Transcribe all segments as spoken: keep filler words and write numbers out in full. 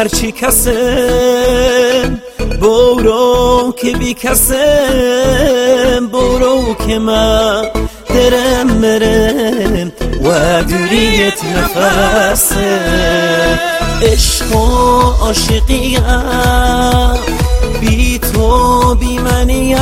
هرچی کسم برو که بی کسم برو که من درم مرم و دوریت نفسم عشق و عاشقیم بی تو بی منیم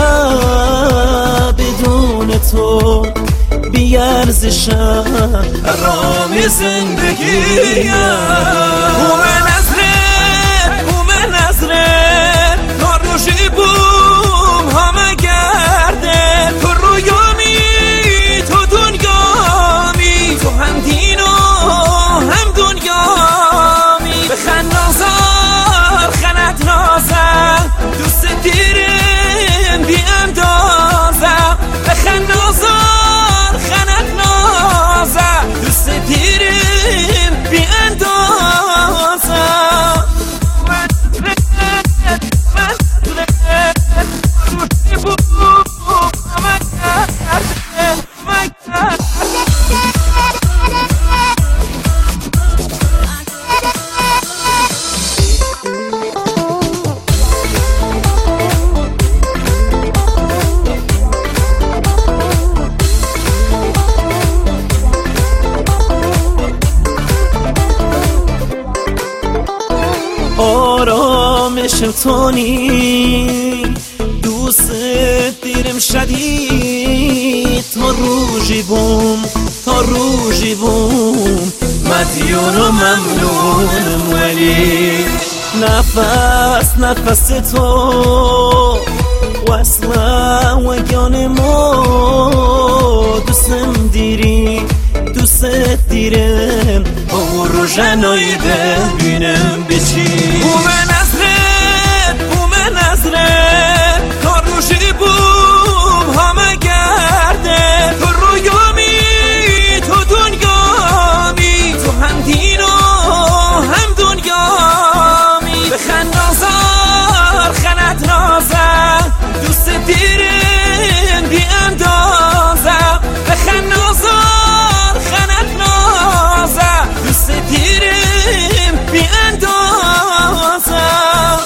بدون تو بی ارزشم حرام زندگیم بومه نظره بومه نظره ناروشی بوم همه گرده تو رویامی تو دنیامی تو هم دین و هم دنیامی بخند نازار خند نازم دوست دیرم بی اندازم بخند نازار خند نازم دوست دیرم بی اندازم آرامشم تونی دوست دیرم شدید تا روزی بوم تا روزی بوم مدیون و ممنونم ولی نفس نفس تو وصله و گیان ما دوستم دیری دوست دیرم با روشنایی ببینم بچی بومه نظره بومه نظره کاروشی بوم همه گرده تو رویامی تو دنیامی تو هم دین و هم دنیامی بخند نازار خند نازم دوست دیرم بی اندازم بخند نازار خند نازم دوست دیرم بی اندازم